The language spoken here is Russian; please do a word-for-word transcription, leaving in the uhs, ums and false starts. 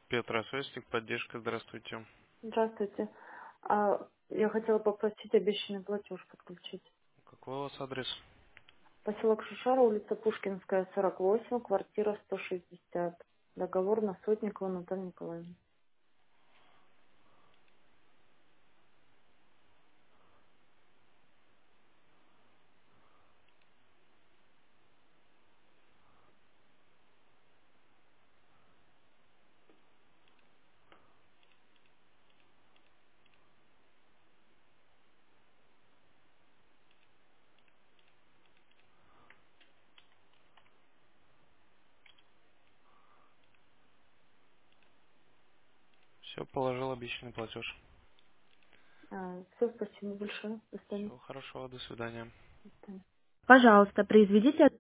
Петросвязь, поддержка, здравствуйте. Здравствуйте. А, я хотела попросить обещанный платеж подключить. Какой у вас адрес? Поселок Шишара, улица Пушкинская, сорок восемь, квартира сто шестьдесят. Договор на Сотникову Наталью Николаевну. Все, положил обещанный платеж. А, все, спасибо большое. До свидания. Всего хорошего, до свидания. До свидания. Пожалуйста, произведите